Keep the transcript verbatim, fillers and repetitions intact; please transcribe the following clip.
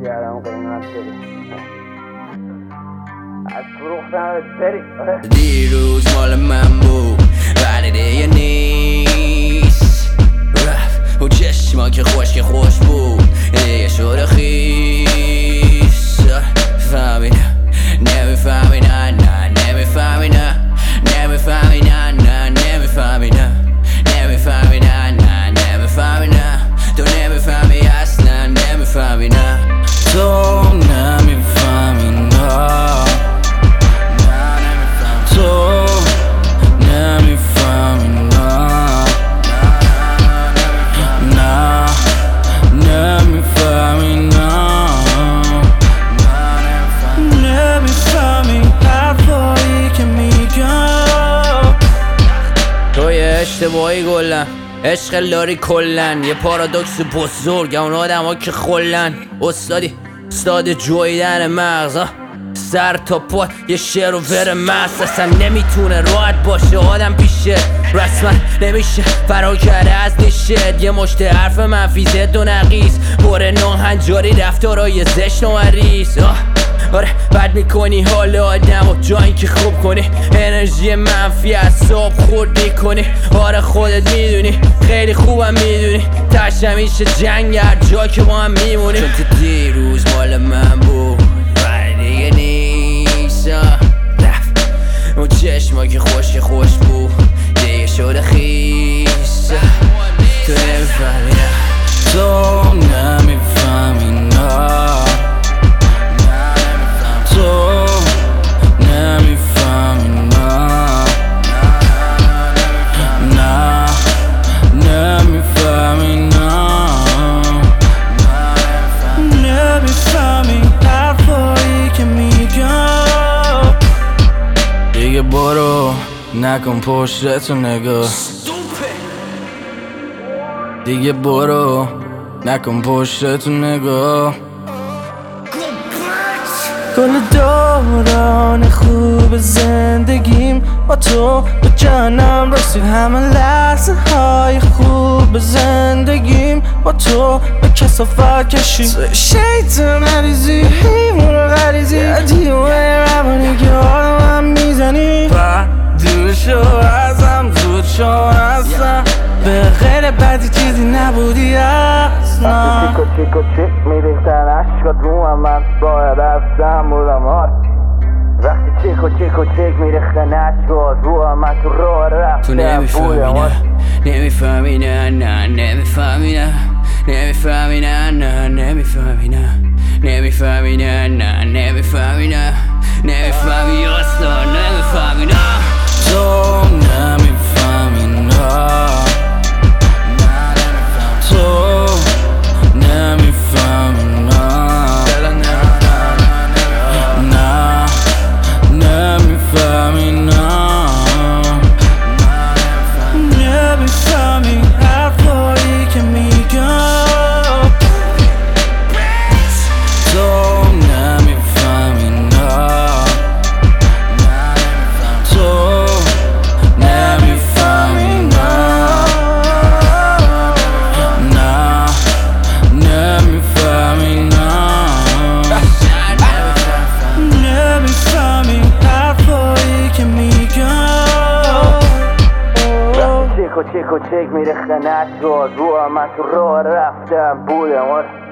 کردم قیمت داری از فروختم بری. دیروز مال من بود ولی دیگه نیست، رفت و چشما که خوش که خوش بود دیگه شده خیس. فهمی نه نمیفهمی نه نه نمیفهمی نه نمیفهمی نه نه نمیفهمی نه نمیفهمی نه نه نمیفهمی نه تو نمیفهمی اصلا نمیفهمی نه تو نمیفهمی نه تو نمیفهمی نه نه نمیفهمی نه نمیفهمی حرفایی که میگم. تو یه اشتباهی گلن عشق لاری کلن یه پارادوکس بزرگ اون آدم ها که خلن استادی استاد جویدن مغز سر تا پا یه شعر و ور مست اصلا نمیتونه راحت باشه آدم پیشه رسما نمیشه فرار کرده از نشد یه مشت حرف منفی زد و نقیس بره ناهنجاری رفتارای زشت و عریس. آره بد میکنی حال آدم و جایی که خوب کنی انرژی منفی اعصاب خورد میکنی. آره خودت میدونی خیلی خوبم میدونی تش همیشه جنگ هر جا که با هم میمونی. چون تو دیروز مال من بود ولی دیگه نیست، رفت اون چشما که خوش که خوش بود دیگه شده خیس. تو نمیفهمی نه تو نمیفهمی نه تو نمیفهمی نه نه نمیفهمی نه نمیفهمی حرفایی که میگم. دیگه برو نکن پشتتو نگاه، دیگه برو نکن پشتتو نگاه. گل دوران خوب زندگیم با تو به جانم رسید، همه لحظه های خوب زندگیم با تو به کثافت کشید. توی شیطان عریضی حیمون غریزی دیوه روانی که آدمم میزنی و دور شو ازم زود شو ازم به غیر بدی چیزی نبودی اصلا. چیکو چیکو چیک میریختن عشقات رو هم من باید افزم بودم آر وقتی چیکو چیکو چیک میریختن عشقات رو هم من تو راه تو رفتم بودم آر. نمیفهمی نه نه نمیفهمی نه نمیفهمی نه نه نمیفهمی نه نمیفهمی نه نه نمیفهمی نه نمیفهمی اصلا نمیفهمی نه تو نمیفهمی نه تو نمیفهمی نه نه نمیفهمی نه نمیفهمی حرفایی که میگم. تو نمیفهمی نه تو نمیفهمی نه نه نمیفهمی نه نمیفهمی حرفایی که میگم. چیکو چیکو چیک میریختن عشقات رو هم من تو راه رفتم بودم آر